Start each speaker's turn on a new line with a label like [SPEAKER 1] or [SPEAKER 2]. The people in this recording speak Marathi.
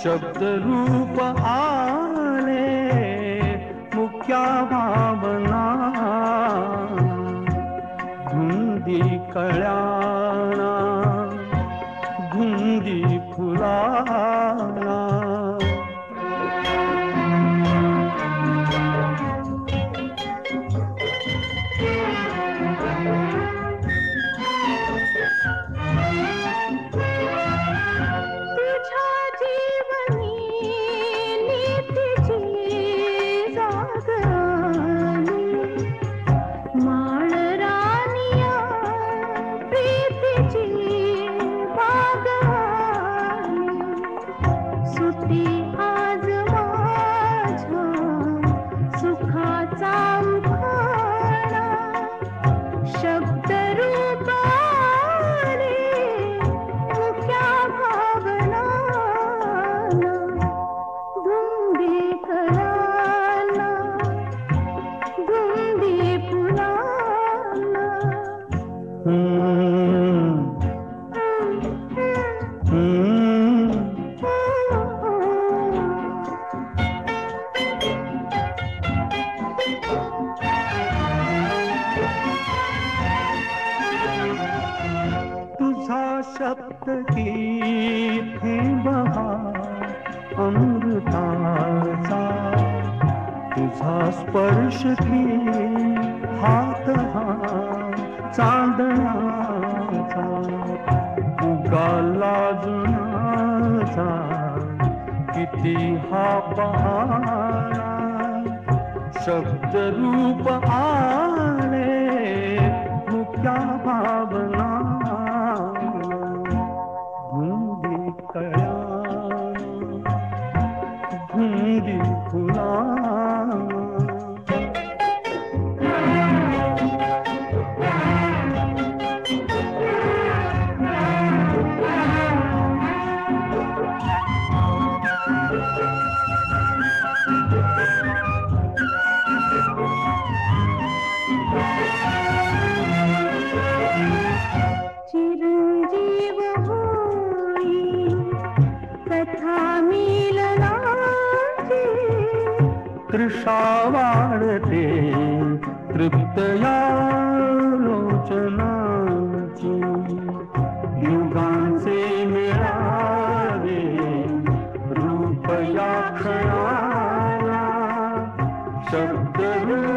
[SPEAKER 1] शब्द रूप आले मुक्या भावना धुंदी कळ्याना धुंदी फुलाना तुझा शब्द गीत हे बहार अमृताचा तुझा स्पर्श की हात हा चांदण्याचा उगाला जुनाचा किती हा पहारा शब्द रूप आले मुक्या भावना धुंदी कळ्याना धुंदी फुलाना
[SPEAKER 2] चिरंजीव होई कथा मिलनाची
[SPEAKER 1] तृषा वाढते तृप्त या लोचनाची युगांचे मिळावे रूप या क्षणाला शब्द